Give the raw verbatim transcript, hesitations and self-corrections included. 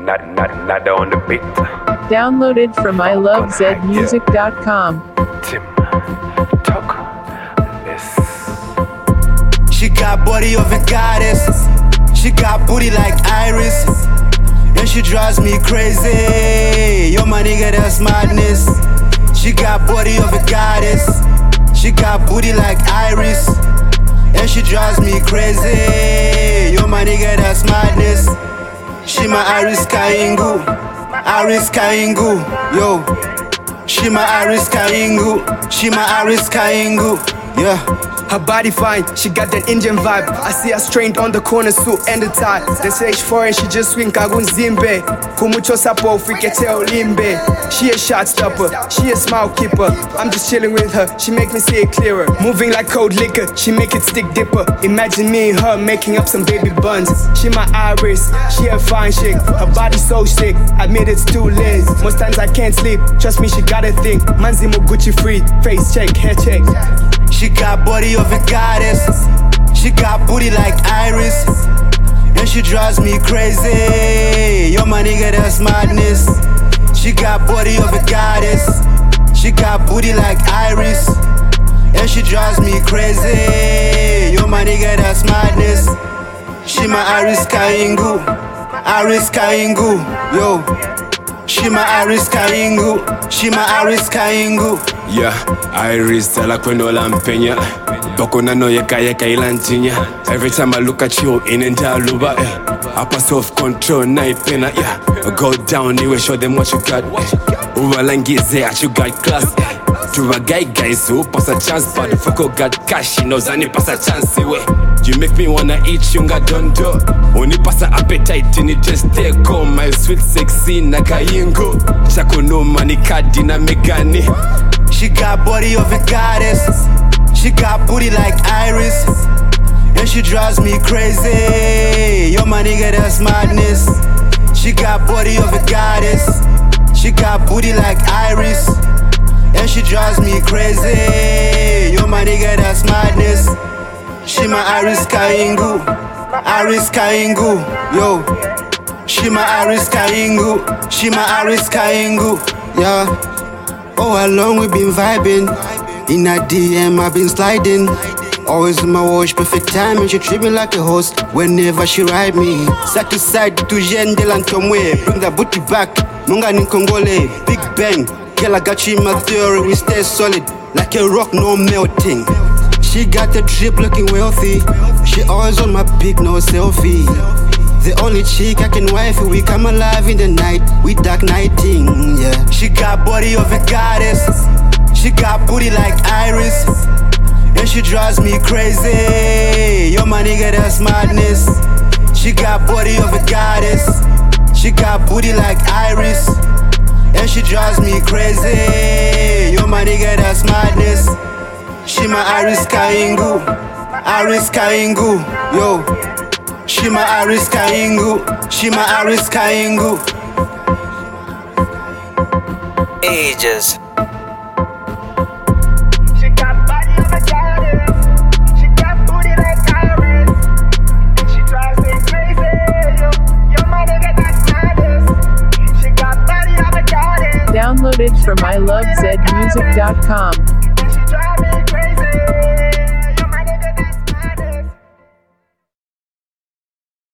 Not, not, not on the beat. Downloaded from I love zed music dot com. Tim, talk less. She got body of a goddess. She got booty like Iris. And she drives me crazy. Yo, my nigga, that's madness. She got body of a goddess. She got booty like Iris. And she drives me crazy. Yo, my nigga, that's madness. She my Iris Kaingu. Iris Kaingu. Yo. She my Iris Kaingu. She my Iris Kaingu. Yeah. Her body fine, she got that Indian vibe. I see her strained on the corner, suit and the tie. They say she foreign, she just swing kagun zimbe. Kumucho sapo, frikete limbe. She a shot stopper, she a smile keeper. I'm just chilling with her, she make me see it clearer. Moving like cold liquor, she make it stick dipper. Imagine me and her making up some baby buns. She my Iris, she a fine chick. Her body so sick, admit it's too lit. Most times I can't sleep, trust me she got a thing. Manzimo Gucci free, face check, hair check. She got body of a goddess. She got booty like Iris. And she drives me crazy. Yo, my nigga, that's madness. She got body of a goddess. She got booty like Iris. And she drives me crazy. Yo, my nigga, that's madness. She my Iris Kaingu. Iris Kaingu. Yo. She my Iris Kaingu. She my Iris Kaingu. Yeah, Iris alakwenola mpenya Bokona no yeka yeka ilantinya. Every time I look at you in and luba eh. I pass off control na ipena yeah. Go down anyway, show them what you got eh. Uwalangize at you got class eh. To a guy guys who pass a chance but fuck got cash he knows and pass a chance way. You make me wanna eat yunga dondo. Only pass a appetite and it just take home. My sweet sexy nakayingo. Chako no money card na megani. She got body of a goddess. She got booty like Iris. And she drives me crazy. Yo, my nigga, that's madness. She got body of a goddess. She got booty like Iris. And she drives me crazy. Yo, my nigga, that's madness. She my Iris Kaingu. Iris Kaingu. Yo. She my Iris Kaingu. She my Iris Kaingu. Yeah. Oh, how long we been vibing. In a D M I've been sliding. Always in my watch, perfect time. And she treat me like a host whenever she ride me. Side to side, to jendel and tomwe. Bring that booty back, Munga in Congole. Big bang, girl I got you in my theory. We stay solid, like a rock, no melting. She got the drip looking wealthy. She always on my pic, no selfie. The only chick I can wife, we come alive in the night, we dark nighting, yeah. She got body of a goddess. She got booty like Iris. And she drives me crazy. Yo, my nigga, that's madness. She got body of a goddess. She got booty like Iris. And she drives me crazy. Yo, my nigga, that's madness. She my Iris Kaingu. Iris Kaingu. Yo. She my Iris Kaingu. She my Iris Kaingu. Ages. She got body of a goddess. She got booty like Iris. And she drives me crazy. Yo, yo, my nigga, that's madness. She got body of a goddess. Downloaded from I love zed music dot com.